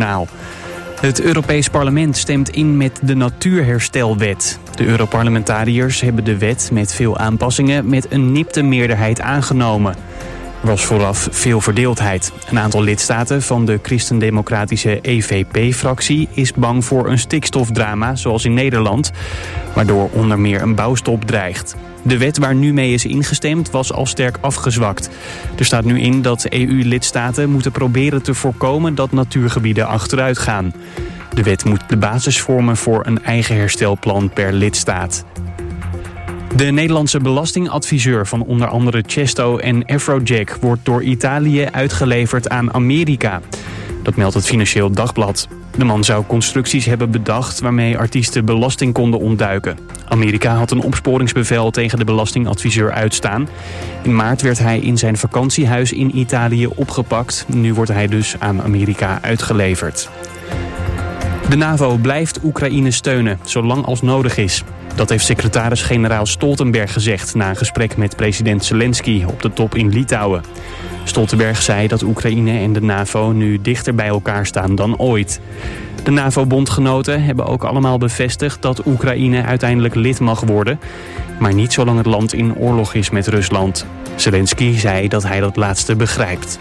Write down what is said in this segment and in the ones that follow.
NOS-journaal. Het Europees Parlement stemt in met de Natuurherstelwet. De Europarlementariërs hebben de wet met veel aanpassingen met een nipte meerderheid aangenomen. Er was vooraf veel verdeeldheid. Een aantal lidstaten van de christendemocratische EVP-fractie is bang voor een stikstofdrama zoals in Nederland, waardoor onder meer een bouwstop dreigt. De wet waar nu mee is ingestemd was al sterk afgezwakt. Er staat nu in dat EU-lidstaten moeten proberen te voorkomen dat natuurgebieden achteruit gaan. De wet moet de basis vormen voor een eigen herstelplan per lidstaat. De Nederlandse belastingadviseur van onder andere Chesto en Afrojack wordt door Italië uitgeleverd aan Amerika. Dat meldt het Financieel Dagblad. De man zou constructies hebben bedacht waarmee artiesten belasting konden ontduiken. Amerika had een opsporingsbevel tegen de belastingadviseur uitstaan. In maart werd hij in zijn vakantiehuis in Italië opgepakt. Nu wordt hij dus aan Amerika uitgeleverd. De NAVO blijft Oekraïne steunen, zolang als nodig is. Dat heeft secretaris-generaal Stoltenberg gezegd na een gesprek met president Zelensky op de top in Litouwen. Stoltenberg zei dat Oekraïne en de NAVO nu dichter bij elkaar staan dan ooit. De NAVO-bondgenoten hebben ook allemaal bevestigd dat Oekraïne uiteindelijk lid mag worden, maar niet zolang het land in oorlog is met Rusland. Zelensky zei dat hij dat laatste begrijpt.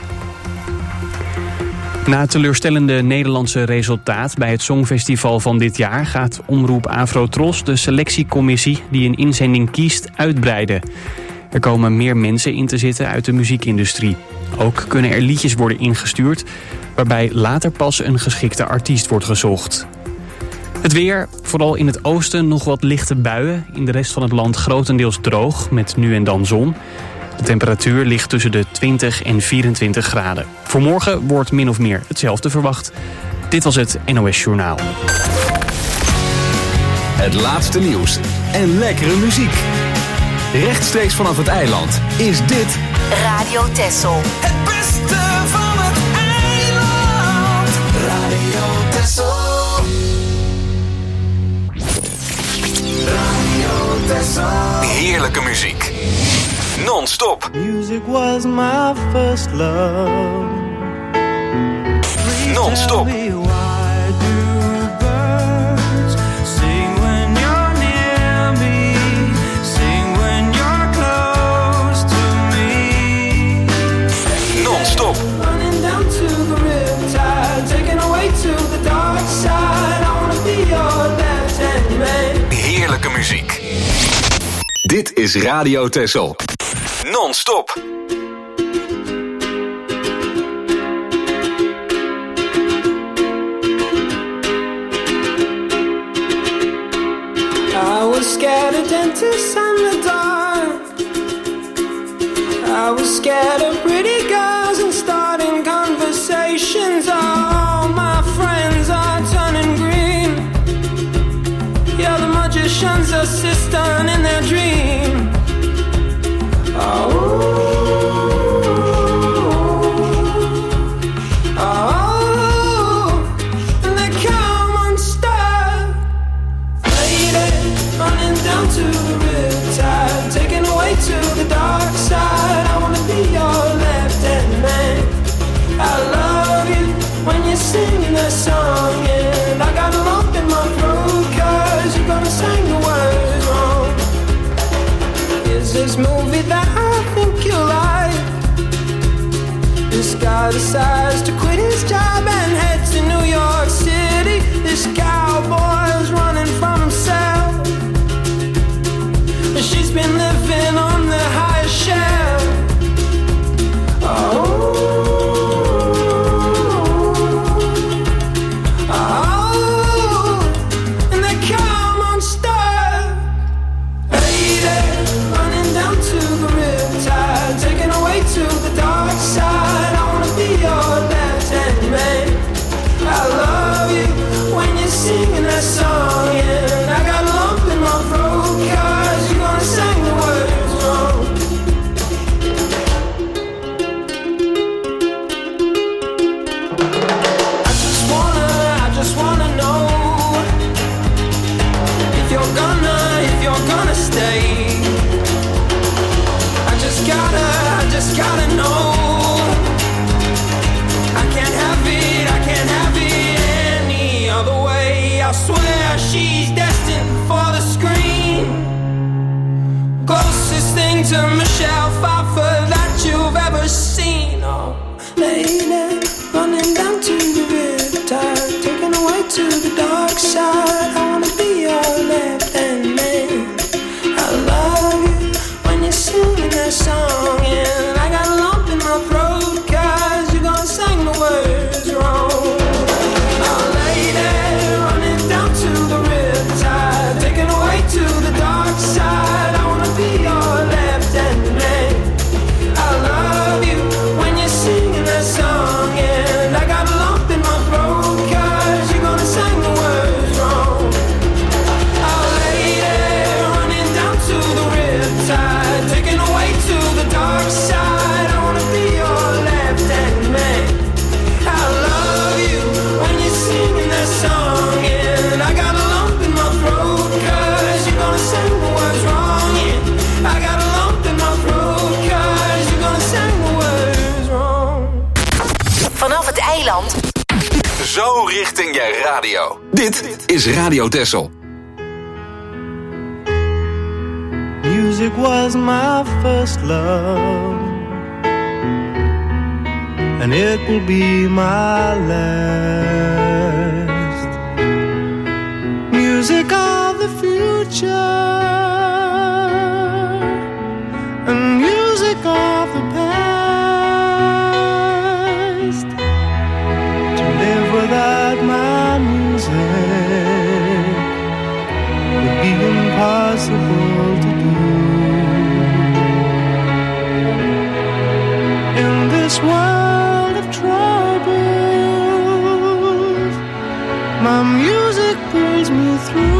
Na het teleurstellende Nederlandse resultaat bij het Songfestival van dit jaar gaat Omroep Afro-Tros de selectiecommissie die een inzending kiest uitbreiden. Er komen meer mensen in te zitten uit de muziekindustrie. Ook kunnen er liedjes worden ingestuurd, waarbij later pas een geschikte artiest wordt gezocht. Het weer, vooral in het oosten nog wat lichte buien. In de rest van het land grotendeels droog, met nu en dan zon. De temperatuur ligt tussen de 20 en 24 graden. Voor morgen wordt min of meer hetzelfde verwacht. Dit was het NOS Journaal. Het laatste nieuws en lekkere muziek. Rechtstreeks vanaf het eiland is dit Radio Texel. Het beste van het eiland. Radio Texel. Radio Texel. heerlijke muziek. Non-stop. Music was my first love. Non-stop. Non-stop. Running down to the riptide, taken away to the dark side. I wanna be your left-hand man. Heerlijke muziek. Dit is Radio Texel. Non-stop. I was scared of dentists and the dark. I was scared of pretty girls and starting conversations. All my friends are turning green. Yeah, the magician's assistant in their dream. Oh. To the riptide, taken away to the dark side. I wanna be your left-hand man. I love you when you sing the song, and I got a lump in my throat 'cause you're gonna sing the words wrong. Is this movie that I think you like? This guy decides to quit his job and head to New York City. This cowboy's running from himself. She's been living on the high shelf. Oh, oh, and they come unstuck. Lady, running down to the riptide, taken away to the dark side. I wanna be your left-hand man. she's destined for the screen. Closest thing to Michelle Pfeiffer that you've ever seen. Oh, lady, running down to the riptide, taken away to the dark side. I wanna be your left-hand man. I love you when you're singing that song, and I got a lump in my throat 'cause you're gonna sing the words wrong. Oh, lady, running down to the riptide, taken away to the dark side. I wanna be your left-hand man. I love you when you're singing that song, and I got a lump in my throat 'cause you're gonna sing the words wrong. Oh, lady, running down to the riptide, taken away to the dark side. I wanna be your left-hand man. I love you when you're singing that song, and I got a lump in my throat 'cause you're gonna sing the words wrong. Yeah, I got a lump in my throat 'cause you're gonna sing the words wrong. Vanaf het eiland. Zo richting je radio. Dit is Radio Texel. Music was my first love, and it will be my last. Music of the future, and music of the past. To live without my music would be impossible to do. In this world of troubles, my music pulls me through.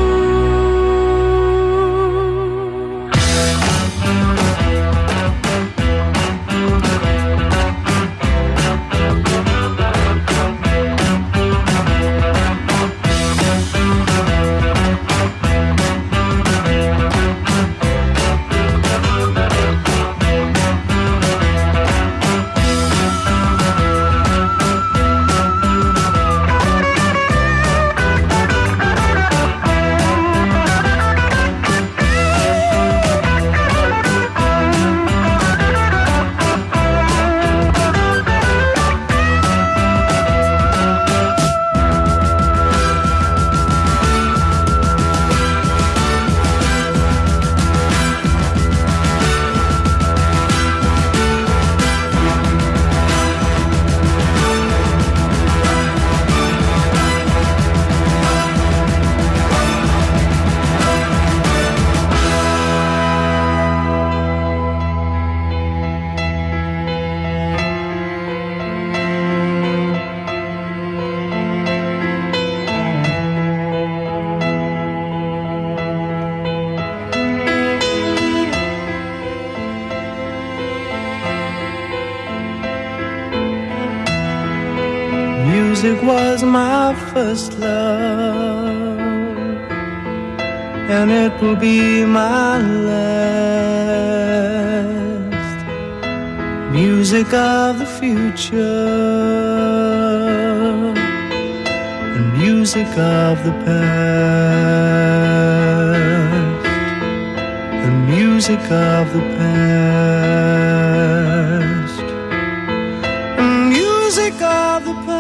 Music was my first love, and it will be my last. Music of the future, and music of the past, and music of the past, and music of the past.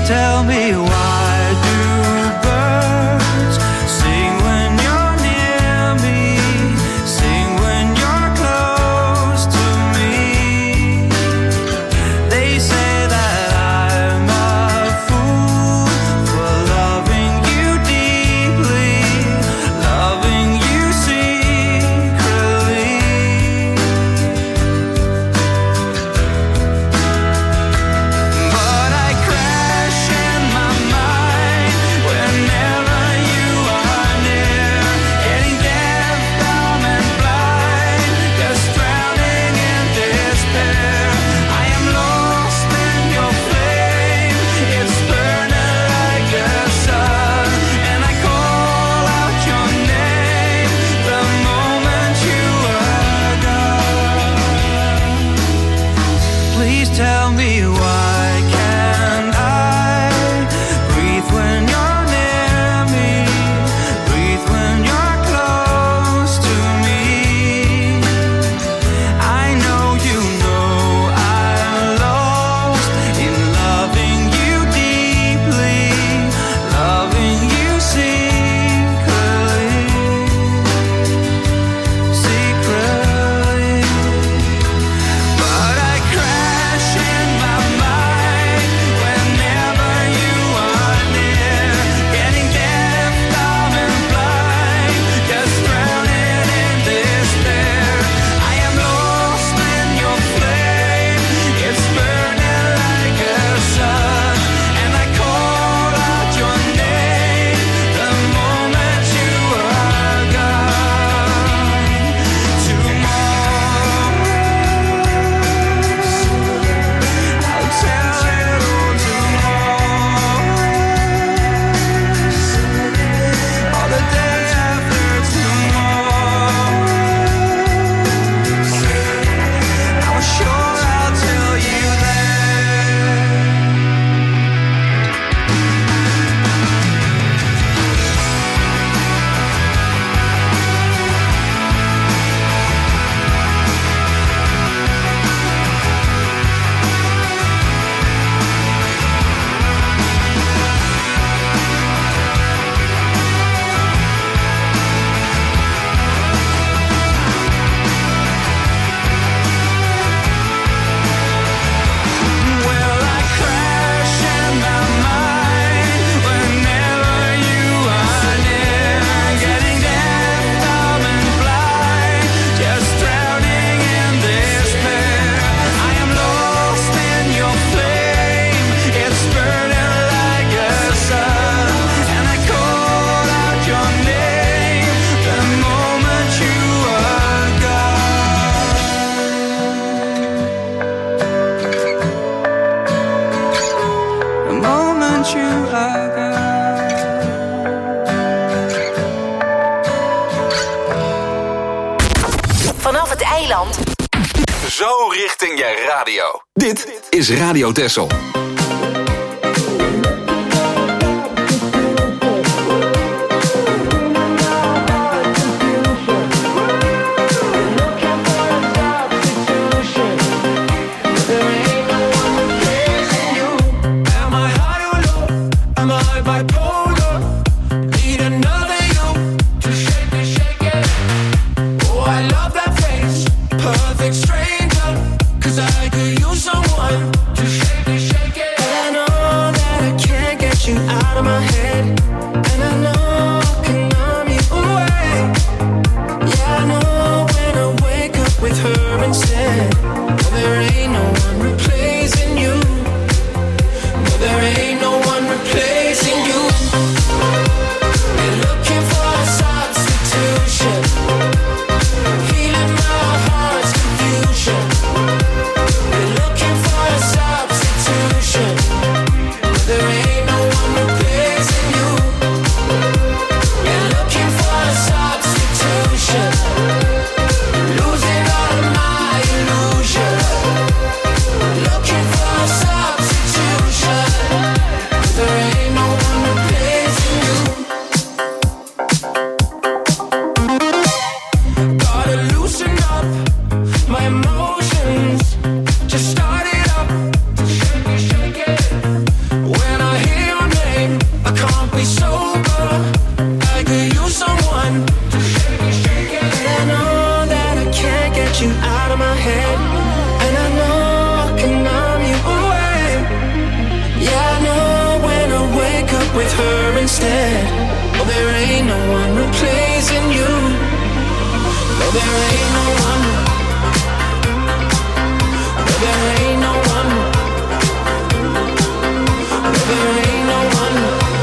tell me why do birds sing when you're near me, sing when you're close to me. They say that I'm a fool for loving you deeply, loving you secretly. But I crash in my mind whenever you are near, getting deaf, dumb and blind, just drowning in despair. I am lost in your flame, it's burning like the sun, and I call out your name the moment you are gone. Please tell me, why can't I breathe when you're near me, breathe when you're close to me? I know you know I'm lost in loving you deeply, loving you secretly, secretly. But I crash in my mind whenever you are near, getting deaf, dumb and blind, just drowning in despair. I am lost in your flame, it's burning like a sun, and I call out your name the moment you are gone. Tomorrow I'll tell it all tomorrow, or the day after tomorrow. I'm sure I'll tell you then. Well, I crash in my mind whenever you are near, getting deaf, dumb and blind, just drowning in despair. I am lost in your flame, it's burning like a sun, and I call out your name the moment you are gone. The moment you are gone. Vanaf het eiland. Zo richting je radio. Dit is Radio Texel. Am I high or low? Am I bipolar? Need another you to shake it. Oh, I love that face, perfect stranger. 'Cause I could use someone to shake it. And I know that I can't get you out of my head, and I know I can numb you away. Yeah, I know when I wake up with her instead. Well, there ain't no one replacing you. No, there ain't no one replacing you. They're looking for a substitution, healing my heart's confusion. They're looking for a substitution. instead. Oh, there ain't no one replacing you. No, there ain't no one. No, there ain't no one. No, there ain't no one.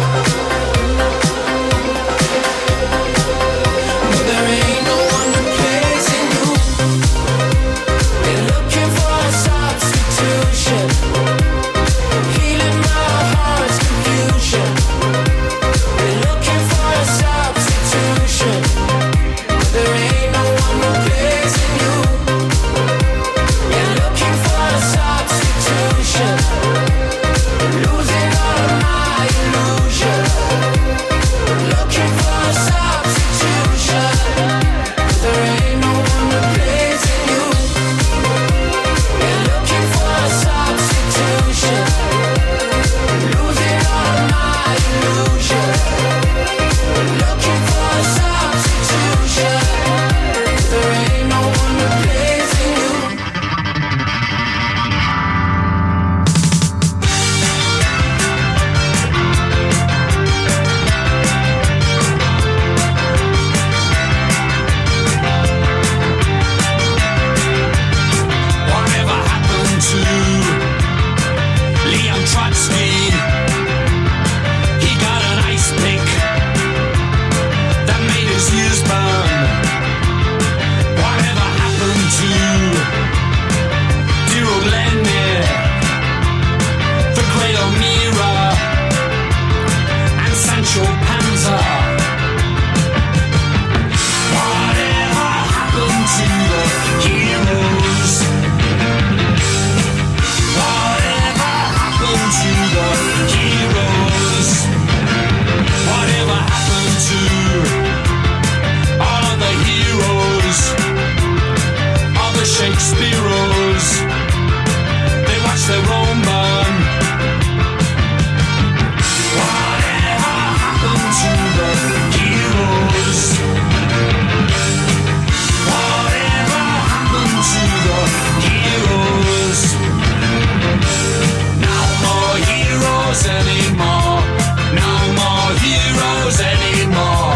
No, there ain't no one replacing you. They're looking for a substitution, healing my heart's confusion. They're looking for a substitution. There ain't no one replacing you. They're looking for a substitution, losing all of my illusion. Looking for a substitution. There ain't no one replacing you. They're looking for a substitution, losing all of my illusion. Looking for a substitution. There ain't no one replacing you. Whatever happened to Leon Trotsky? He got an ice pick that made his ears burn. Whatever happened to dear old Lenin, the great O'Meara, and Sancho Panza? Whatever happened to the heroes? Whatever happened to the heroes? Whatever happened to all of the heroes? All the Shakespeareos? They watch their own burn. Whatever happened to the heroes? Whatever happened to the heroes? No more heroes anymore. No more heroes anymore.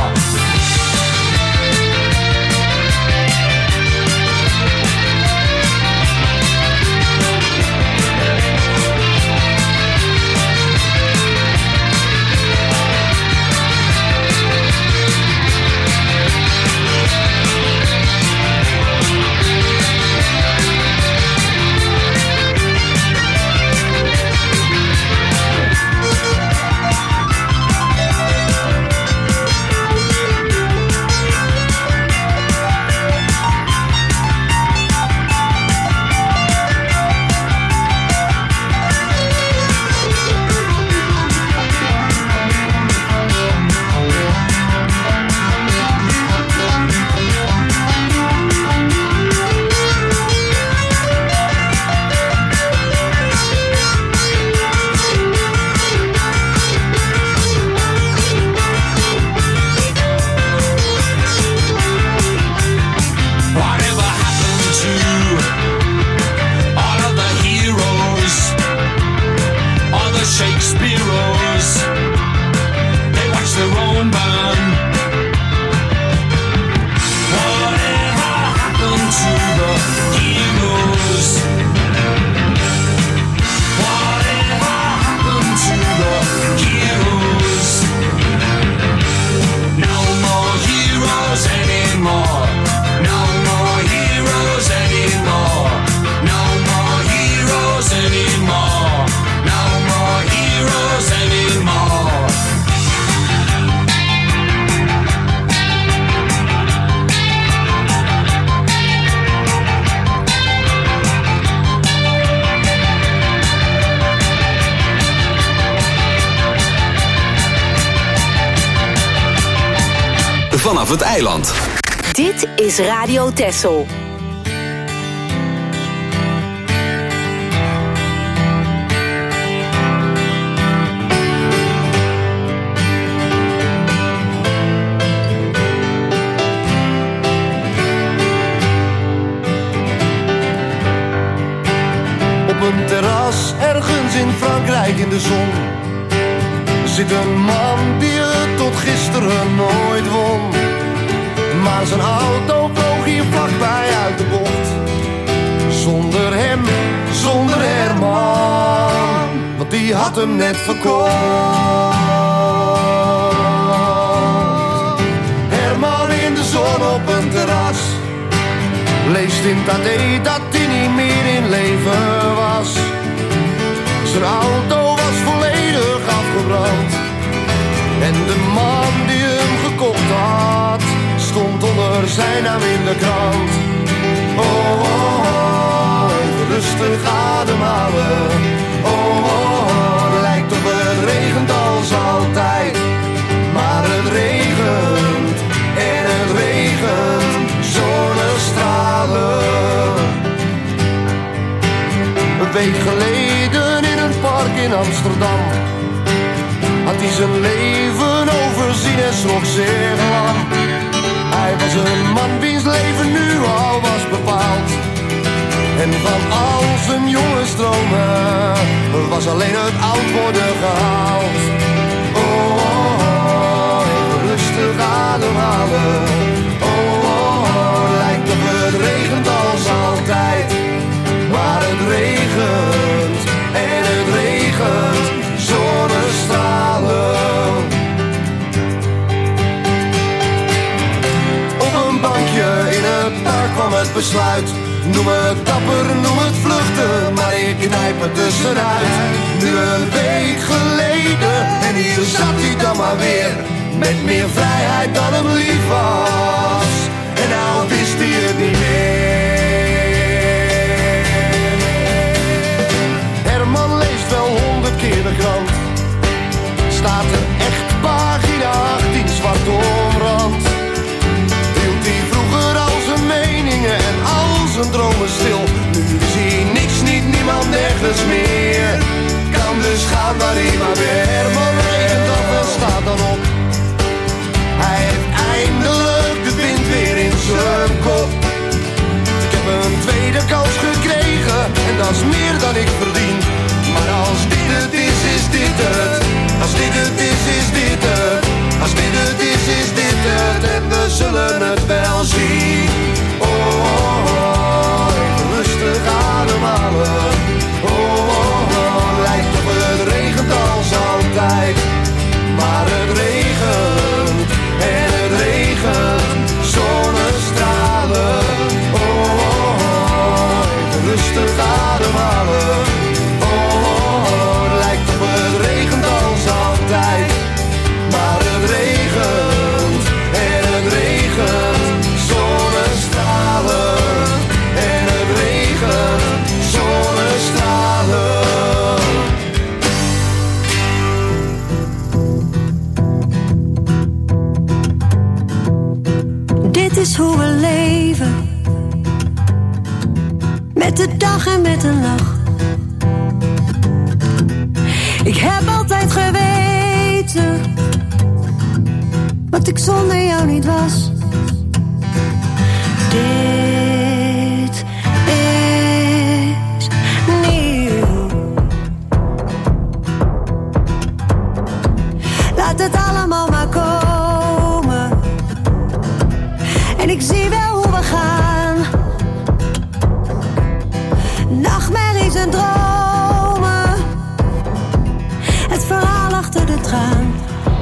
Whatever happened to all of the heroes? All the Shakespeareos? They watch their own burn. Whatever happened to the heroes? Whatever happened to the heroes? No more heroes anymore. No more heroes anymore. No more heroes anymore. No more heroes anymore. Vanaf het eiland. Dit is Radio Texel. Op een terras ergens in Frankrijk in de zon zit een man die tot gisteren nooit won. Maar zijn auto vloog hier vlakbij uit de bocht. Zonder hem, zonder Herman, want die had hem net verkocht. Herman in de zon op een terras, leest in het AD dat hij niet meer in leven was. Zijn auto was volledig afgebrand en de man die hem gekocht had stond onder zijn naam in de krant. Oh, oh, oh, even rustig ademhalen. Oh, oh, oh, lijkt op het regent als altijd. Maar het regent en het regent, zonnestralen. Een week geleden in een park in Amsterdam had hij zijn leven overzien en schrok zeer lang. Hij was een man wiens leven nu al was bepaald. En van al zijn jonge stromen was alleen het oud worden gehaald. Oh, oh, oh, even rustig ademhalen. Oh, oh, oh, lijkt op het regent als altijd. Maar het regent en het regent, zonnestralen. Op een bankje in het park kwam het besluit. Noem het dapper, noem het vluchten, maar ik knijp het tussenuit. Nu een week geleden en hier zat hij dan maar weer. Met meer vrijheid dan hem lief was. En nou wist hij het niet meer. Herman leest wel 100 keer de krant. Staat er echt pagina 18 zwart omrand. Hield hij vroeger al zijn meningen en al zijn dromen stil. Nu is hij niks, niet niemand, nergens meer. Kan dus gaan waar hij maar weer. Herman regent af en staat dan op. Hij heeft eindelijk de wind weer in zijn kop. Ik heb een tweede kans gekregen en dat is meer dan ik verdien. Maar als dit het is, is dit het. Als dit het is, is dit het. Als dit het is, is dit het. En we zullen het wel zien. Oh, oh, oh, even rustig ademhalen. Oh, oh, oh, lijkt op het regent als altijd. Maar het regent en het regent, zonnestralen. Oh, oh, oh, even rustig ademhalen. Oh, oh, oh, lijkt op het regent als altijd. Maar het regent en het regent, zonnestralen. En het regent, zonnestralen. Dit is hoe we leven, met de dag en met de nacht. Ik heb altijd geweten wat ik zonder jou niet was. Dit is nieuw. Laat het allemaal maar komen. En ik zie wel hoe we gaan. Nachtmerries en dromen. Het verhaal achter de traan.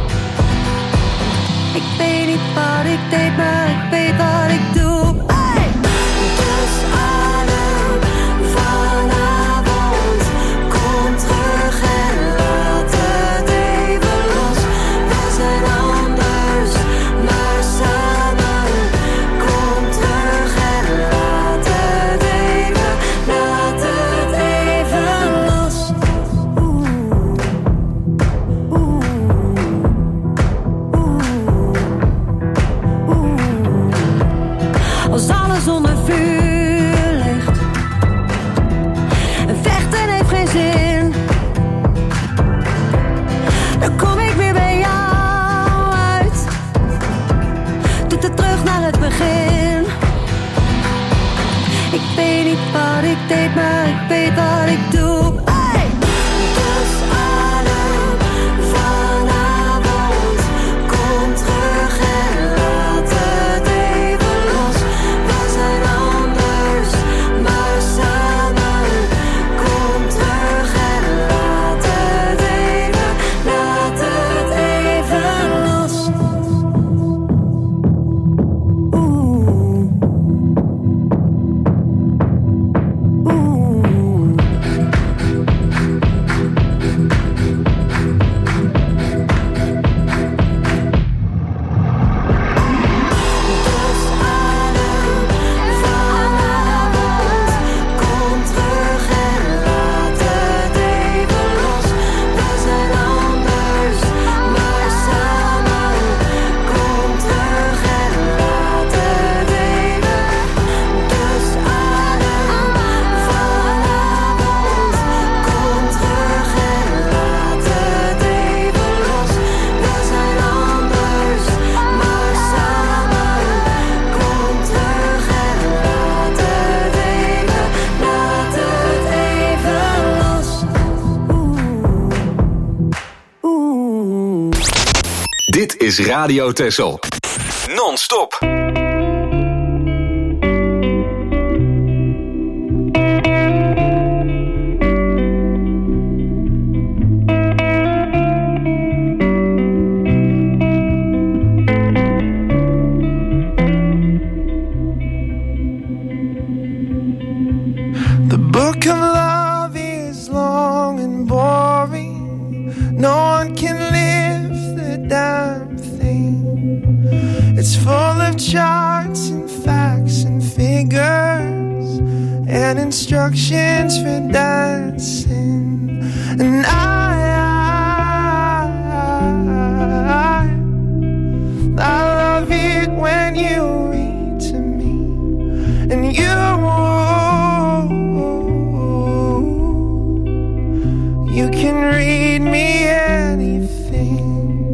Ik weet niet wat ik deed, maar ik weet wat ik doe. Hey! Dus adem vanavond. Kom terug en laat het even los. We zijn anders, maar samen. Kom terug en laat het even los. is Radio Texel. Non-stop. The book of love is long and boring. No one can lift the damn thing. It's full of charts and facts and figures and instructions for dancing. And I love it when you read to me, and you can read me anything.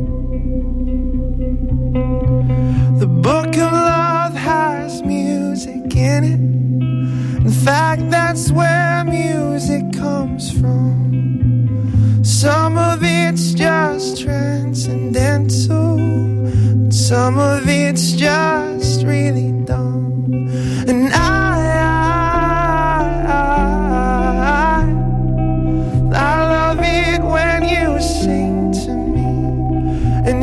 The book of love has music in it. In fact, that's where music comes from. Some of it's just transcendental, some of it's just really dumb. And I love it when you sing to me, and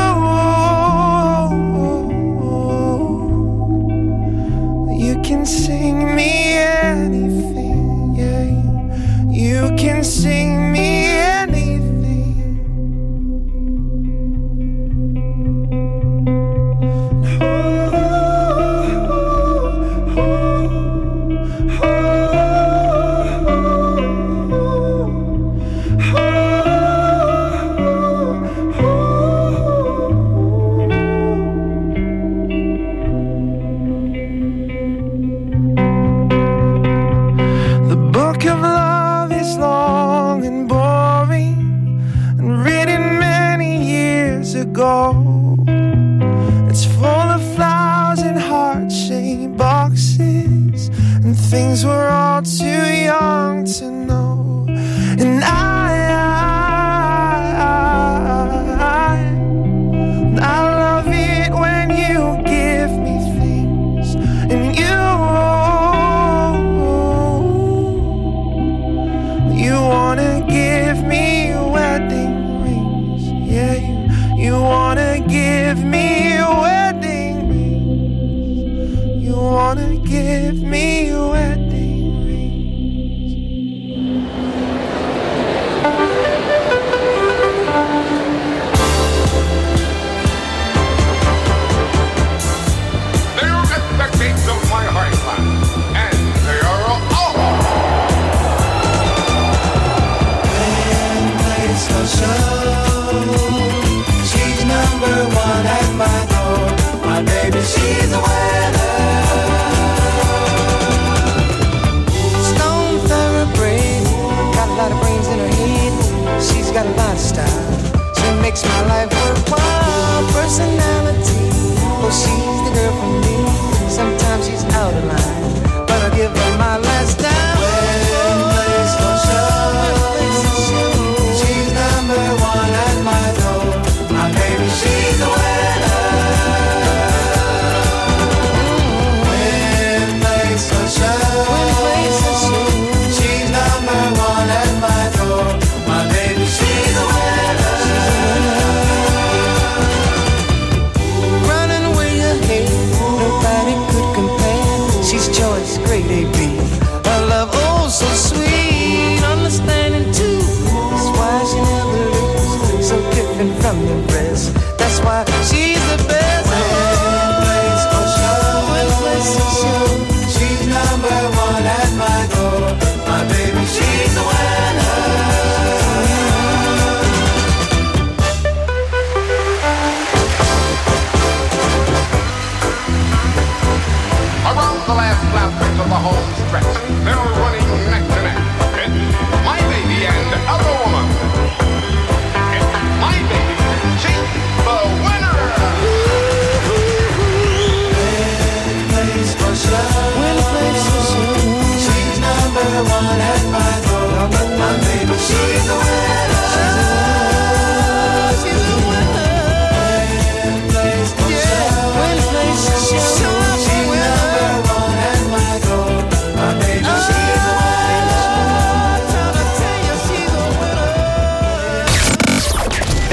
you can sing me anything, yeah, you can sing me anything. It's full of flowers and heart-shaped boxes and things we're all too young to know. And I love it when you give me things, and you wanna give me wedding rings, yeah, you wanna give me wedding rings. You wanna give me wedding rings. They are at the gates of my high class, and they are all. When place goes show, she's number one at my door. My baby, she's a winner. Stone thoroughbred, got a lot of brains in her head. She's got a lot of style. She makes my life worthwhile. Personality, oh, she's the girl for me. Sometimes she's out of line, but I'll give her my last dime. When place goes show, she's number one at my door. My baby, she's a winner. When place goes show, she's number one at my door. My baby, she's a winner.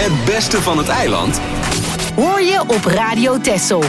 Het beste van het eiland hoor je op Radio Texel.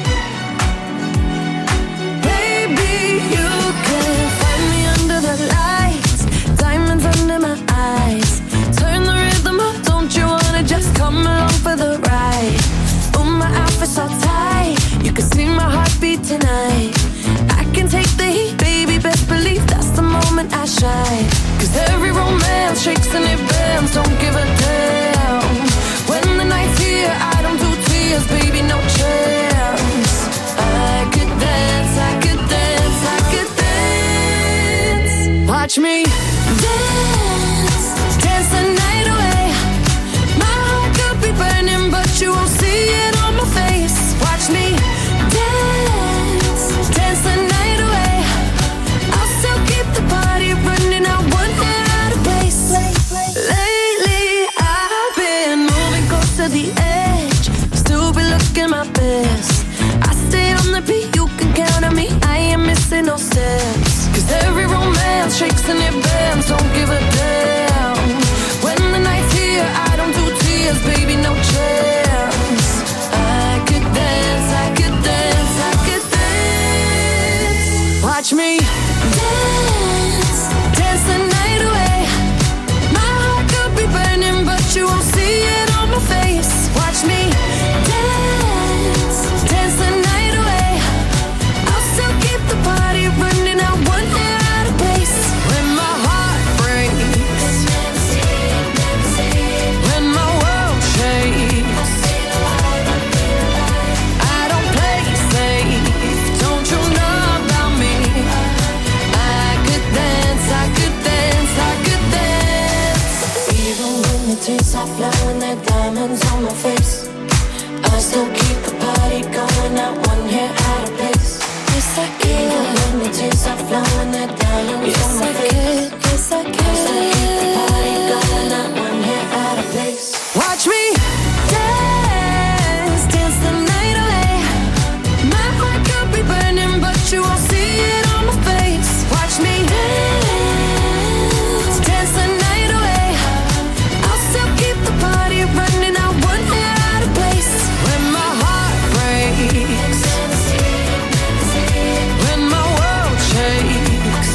Baby, you can find me under the lights, diamonds under my eyes. Turn the rhythm up, don't you wanna just come along for the ride? Oh, my outfit's so tight, you can see my heartbeat tonight. I can take the heat, baby, best believe that's the moment I shine. 'Cause every romance shakes and it bends, don't give a damn. When the night's here, I don't do tears, baby, no chance. I could dance, I could dance, I could dance. Watch me dance, dance the night away. My heart could be burning, but you won't see it on my face. Watch me dance, dance the night away. I'll still keep the party running, I one hair out of place. Lately I've been moving close to the edge, still be looking my best. I stay on the beat, you can count on me, I ain't missing no steps. 'Cause every romance shakes and it bends, don't give a damn. When the night's here, I don't do tears, baby, no chance. I could dance, I could dance, I could dance. Watch me dance, dance the night away. My heart could be burning, but you won't see it on my face. Watch me dance, dance the night away. I'll still keep the party running, I one hair out of place. When my heart breaks, when my world shakes, I don't play safe, don't you know about me? I could dance, I could dance, I could dance. Even when the tears are flowing, there diamonds on my face, I still keep the party going, not one hair out of place. Yes, I can. Even when the tears are flowing, there diamonds on my face. Yes, I can. I still keep the party going, not one hair out of place. Watch me dance, dance the night away. My heart could be burning, but you won't see it on my face. Watch me dance, dance the night away. I'll still keep the party running, I one hair out of place. When my heart breaks, when my world shakes,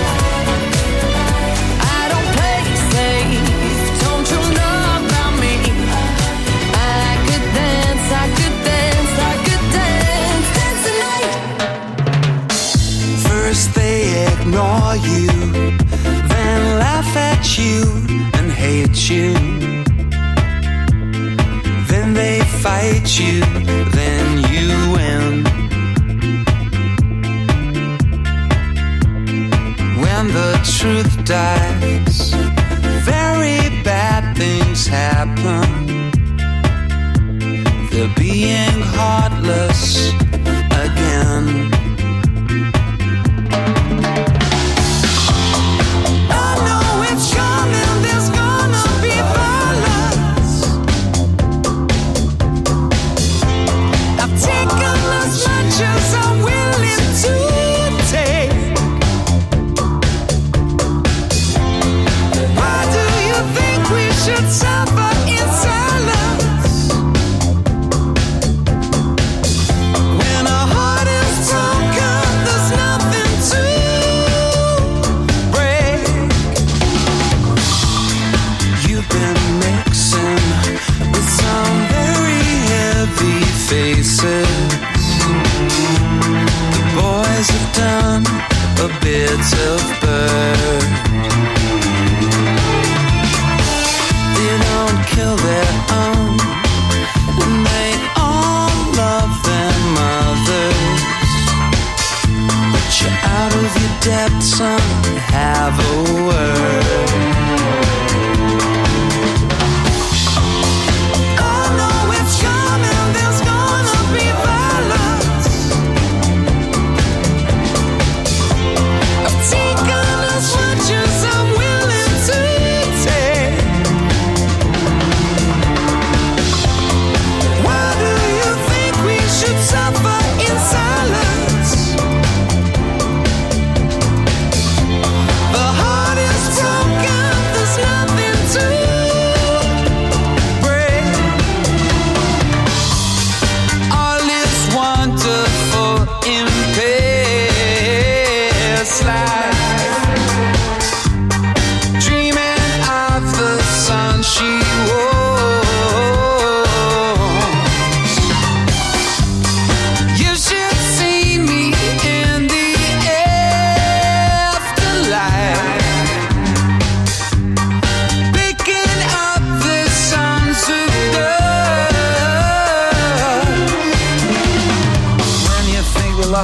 I don't play safe, don't you know about me? I could dance, I could dance, I could dance, dance the night. First they ignore you, then laugh at you and hate you. Then they fight you, then you win. When the truth dies, very bad things happen. They're being heartless again. I know it's coming, there's gonna be violence. I've taken as much as I'm willing to take. Why do you think we should suffer in silence?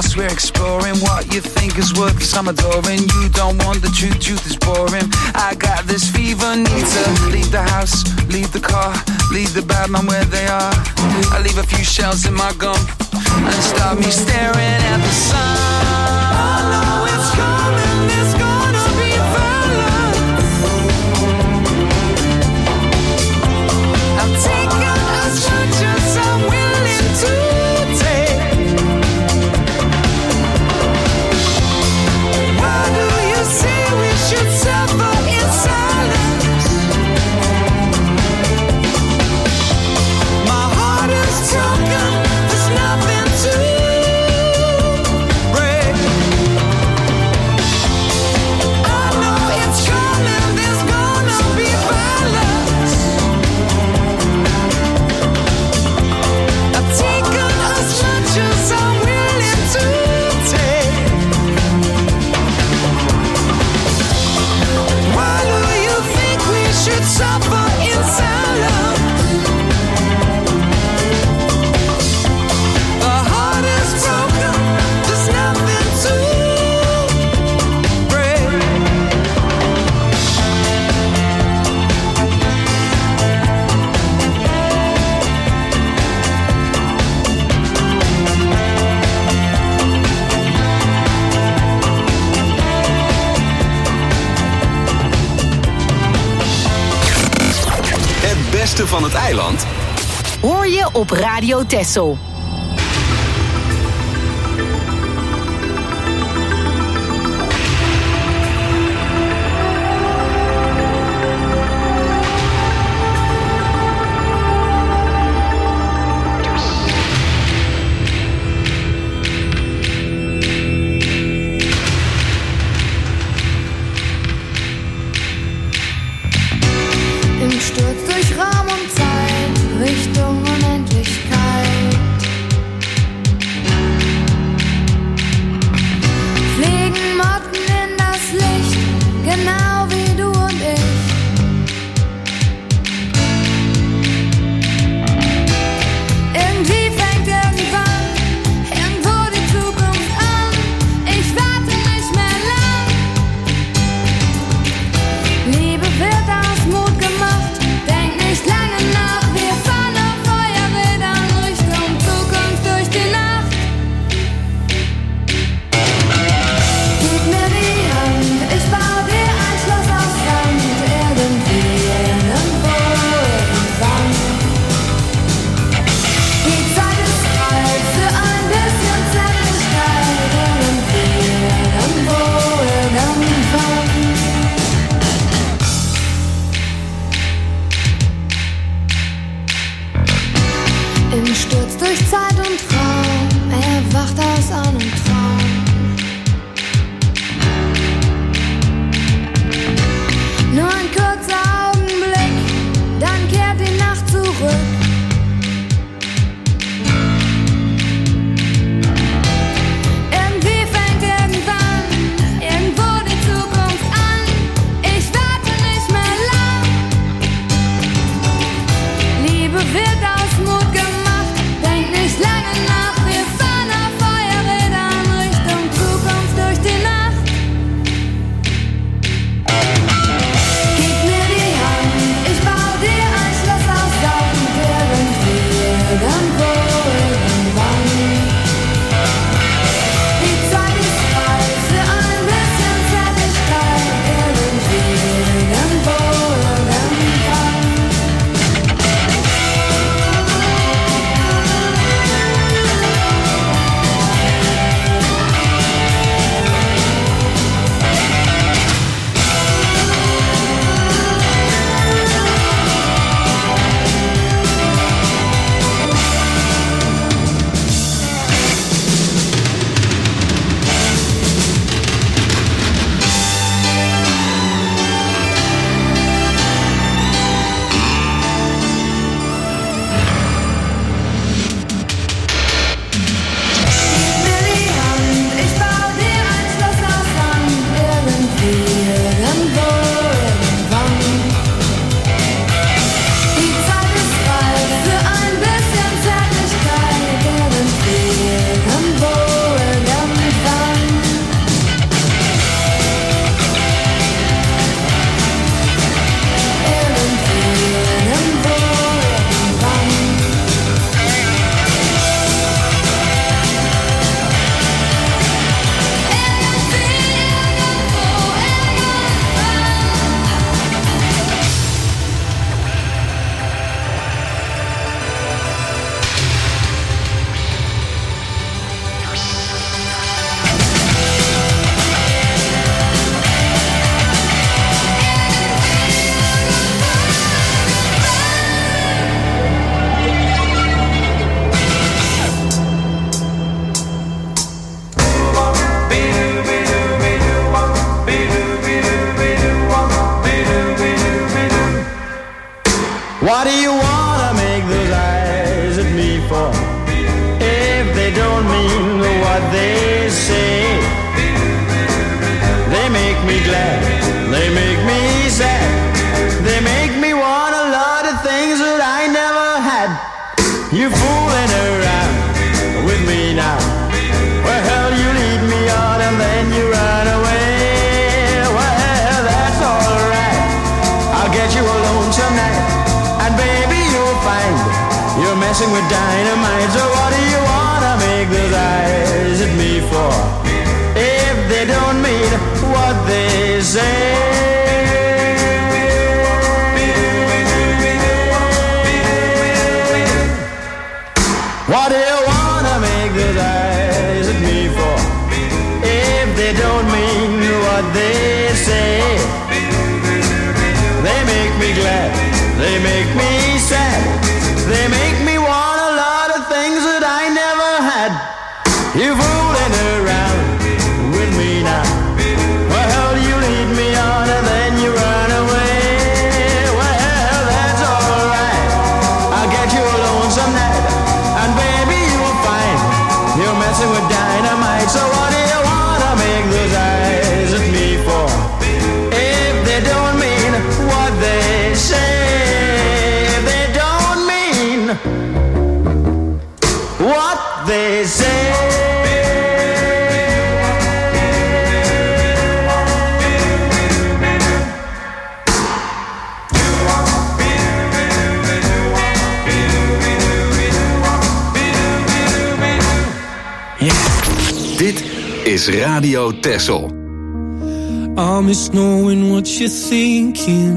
past, we're exploring what you think is worth some adoring. You don't want the truth is boring. I got this fever, need to leave the house, leave the car, leave the bad man where they are. I leave a few shells in my gum and start me staring at the sun. I know it's coming, it's gonna be violence. I'm taking as much as I'm willing to take. Why do you say we should suffer in silence? My heart is broken, there's nothing to break. I know it's coming, there's gonna be violence. I've taken as much as I'm willing to take. Why do you think we should suffer in silence? The heart is broken, there's nothing to break. Het beste van het eiland Hoor je op Radio Texel. Im Sturz durch Raum und Zeit, Richtung Unendlichkeit. Fliegen Motten in das Licht, genau wie du und ich. Irgendwie fängt irgendwann irgendwo die Zukunft an. Ich warte nicht mehr lang. Liebe wird aus Mut gemacht, denk nicht lang. What do you wanna make those eyes at me for? If they don't mean what they say. They make me glad, they make me sad. They make me want a lot of things that I never had. You fooling around with me now. Well, hell, you lead me on and then you run away. Well, that's alright. I'll get you alone tonight. And baby, you'll find you're messing with dynamite. So what do you wanna make those eyes at me for? If they don't mean what they say. What do you wanna make those eyes at me for? If they don't mean what they say. They make me glad, they make me sad. They make me want a lot of things that I never had. You fooling around with me now. Well, you lead me on and then you run away. Well, that's alright. I'll get you alone some night. And baby, you'll find you're messing with dynamite. So what do you wanna make those eyes at me for? If they don't mean what they say. If they don't mean what they say. Dit is Radio Texel. I miss knowing what you're thinking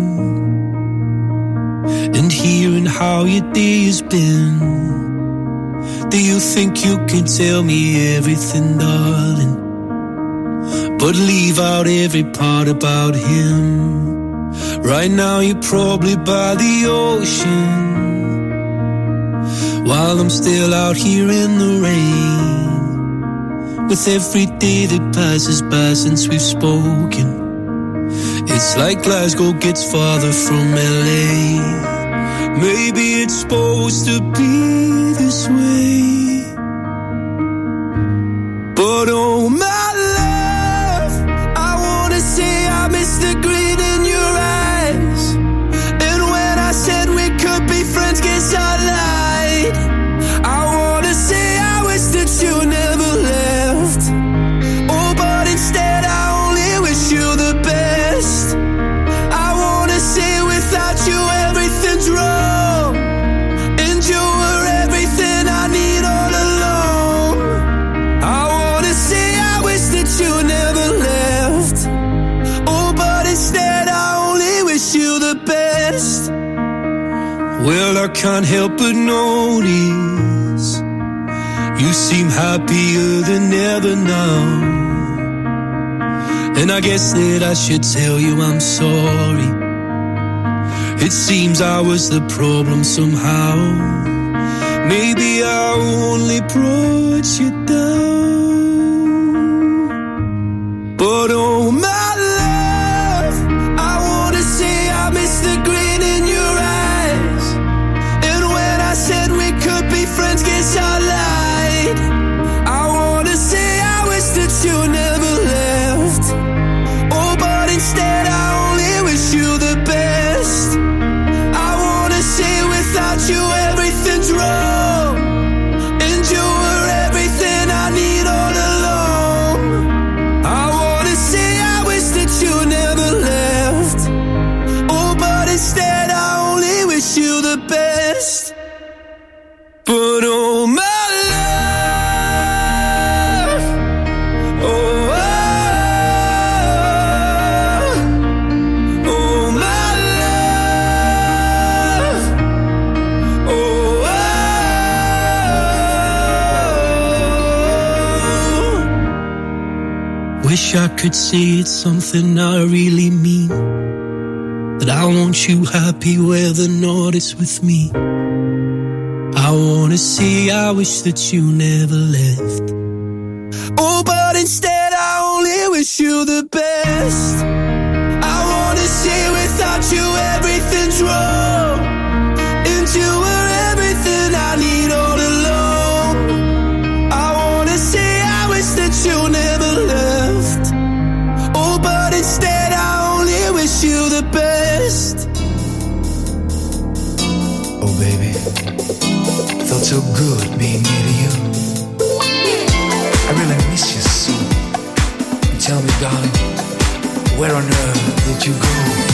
and hearing how your day has been. Do you think you can tell me everything, darling, but leave out every part about him? Right now you're probably by the ocean, while I'm still out here in the rain. With every day that passes by since we've spoken, it's like Glasgow gets farther from LA. Maybe it's supposed to be this way, but oh my love, I wanna say I miss the grin in your eyes. And when I said we could be friends, guess I lied. I wanna say I wish that you never left. Oh, but instead I only wish you the best. I wanna say without you everything's wrong, and you were everything I need all along. I wanna say I wish that you never left. Oh, but instead I only wish you the best. Well, I can't help but notice you seem happier than ever now. And I guess that I should tell you I'm sorry. It seems I was the problem somehow. Maybe I only brought you down. But oh my love, I wanna say I miss the grin in your eyes. And when I said we could be friends, guess I lied. I wanna say I wish that you never left. Oh, but instead I only wish you the best. I wanna say without you everything's wrong, and you were everything I need all along. I wanna say I wish that you never left. Oh, but instead I only wish you the best. But oh my love, oh, oh my love, oh, wish I could say it's something I really mean, that I want you happy whether or not it's with me. I wanna say I wish that you never left. Oh, but instead I only wish you the best. I wanna say without you everything's wrong, the best. Oh baby, felt so good being near to you. I really miss you so. Tell me, darling, where on earth did you go?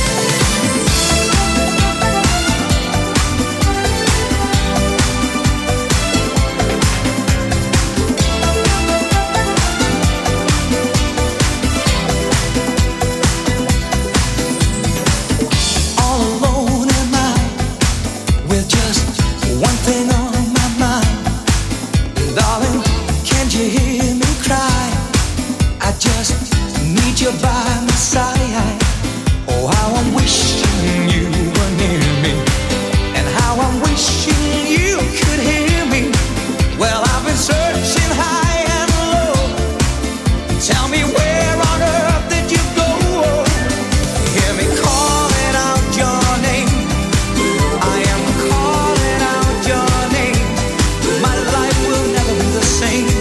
By my side, oh how I'm wishing you were near me, and how I'm wishing you could hear me. Well, I've been searching high and low. Tell me where on earth did you go? Hear me calling out your name. I am calling out your name. My life will never be the same.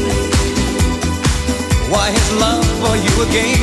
Why his love for you again?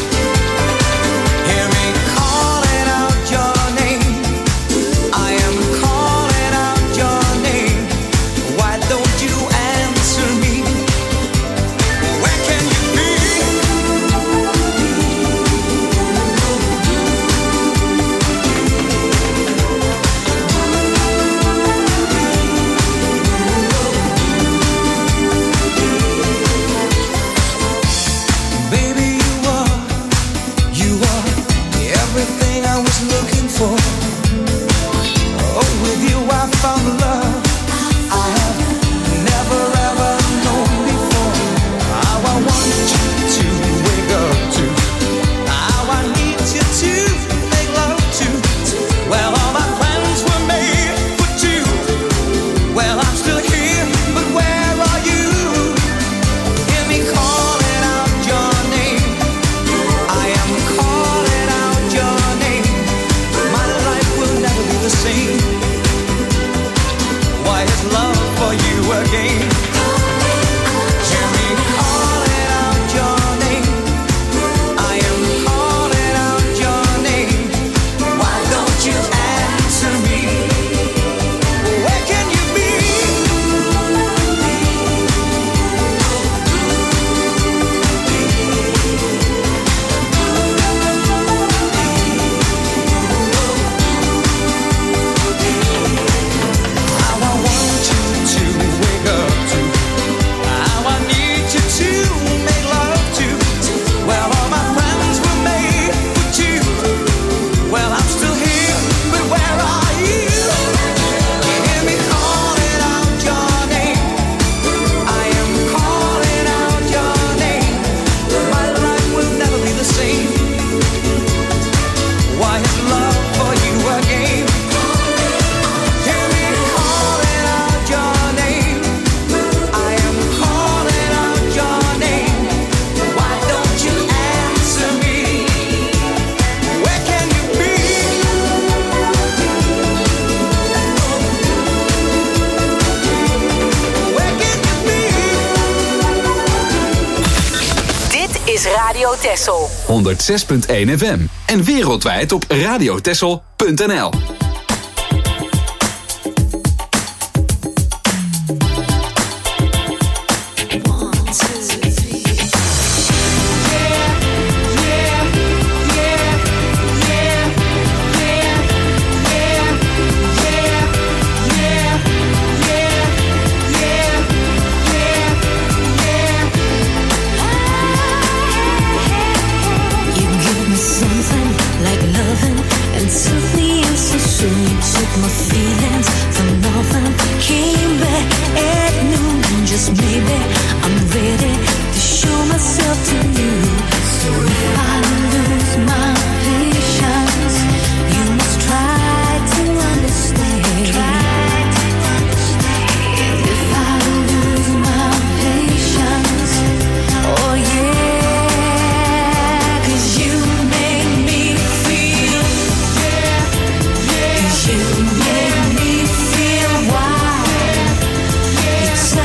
Radio Texel 106.1 FM en wereldwijd op radiotexel.nl.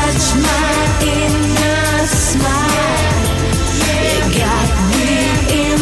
My inner smile, you got me in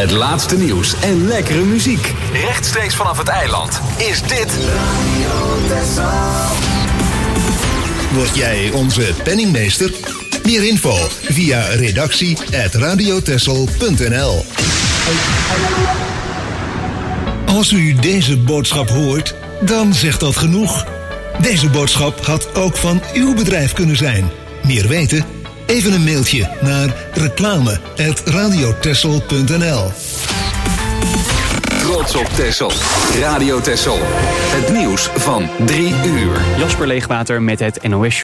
Het laatste nieuws en lekkere muziek. Rechtstreeks vanaf het eiland is dit Radio Texel. Word jij onze penningmeester? Meer info via redactie@radiotexel.nl. Als u deze boodschap hoort, dan zegt dat genoeg. Deze boodschap had ook van uw bedrijf kunnen zijn. Meer weten? Even een mailtje naar reclame@radiotexel.nl. Trots op Texel. Radio Texel. Het nieuws van 3 uur. Jasper Leegwater met het NOS.